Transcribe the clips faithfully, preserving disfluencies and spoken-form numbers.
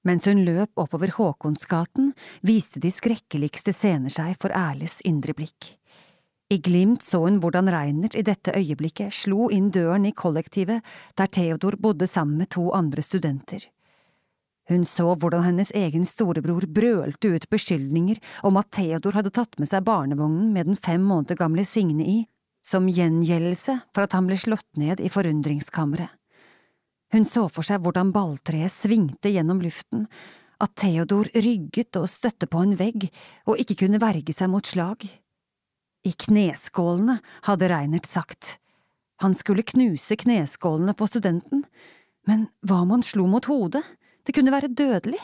Mens hun løp oppover Håkonsgaten, viste de skrekkeligste scener seg for Erles indre blikk. I glimt så hun hvordan Reinert i dette øyeblikket slo inn døren i kollektivet der Theodor bodde sammen med to andre studenter. Hun så hvordan hennes egen storebror brølte ut beskyldninger om at Theodor hadde tatt med seg barnevognen med den fem måneder gamle Signe i, som gjengjeldelse for at han ble slått ned i forundringskammeret. Hun så for seg hvordan balltreet svingte gjennom luften, at Theodor rygget og støtte på en vegg og ikke kunne verge seg mot slag. I kneskålene, hadde Reinert sagt. Han skulle knuse kneskålene på studenten, men hva om han slo mot hodet? Det kunne være dødelig.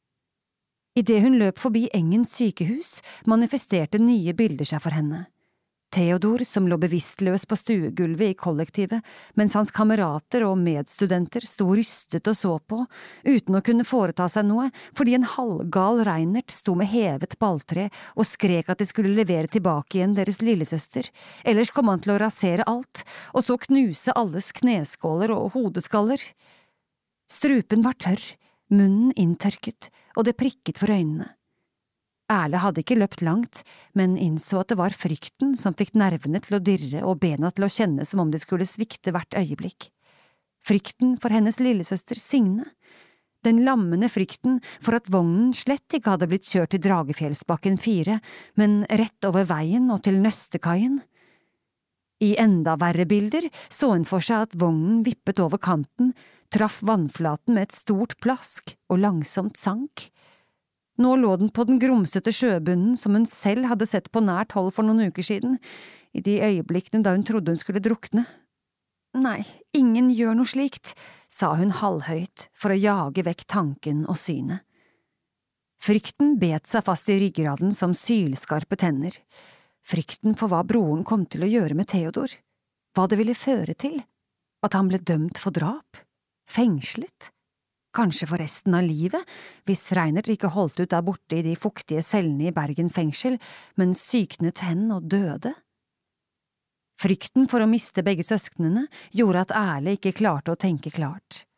I det hun løp forbi Engens sykehus, manifesterte nye bilder seg for henne. Theodor som lå bevisstløs på stuegulvet i kollektivet, mens hans kamerater og medstudenter sto rystet og så på, uten å kunne foreta seg noe, fordi en halvgal Reinert sto med hevet balltre og skrek at de skulle levere tilbake igjen deres lillesøster, ellers kom han til å rasere alt, og så knuse alles kneskåler og hodeskaller. Strupen var tørr, munnen inntørket, og det prikket for øynene. Erle hadde ikke løpt langt, men innså at det var frykten som fikk nervene til å dirre og bena til å kjenne som om de skulle svikte hvert øyeblikk. Frykten for hennes lillesøster Signe. Den lammende frykten for at vognen slett ikke hadde blitt kjørt til Dragefjellsbakken fire, men rett over veien og til Nøstekaien. I enda verre bilder så hun for seg at vognen vippet over kanten, traff vannflaten med et stort plask og langsomt sank. Nå lå den på den grumsete sjøbunnen som hun selv hadde sett på nært hold for noen uker siden, i de øyeblikkene da hun trodde hun skulle drukne. Nei, ingen gjør noe slikt, sa hun halvhøyt for å jage vekk tanken og synet. Frykten bet seg fast i ryggraden som sylskarpe tenner. Frykten for hva broren kom til å gjøre med Theodor. Hva det ville føre til. At han ble dømt for drap. Fengslet. Kanskje for resten av livet, hvis Reinert ikke holdt ut der borte i de fuktige cellene i Bergen fengsel, men syknet hen og døde. Frykten for å miste begge søsknene gjorde at Erle ikke klarte å tenke klart.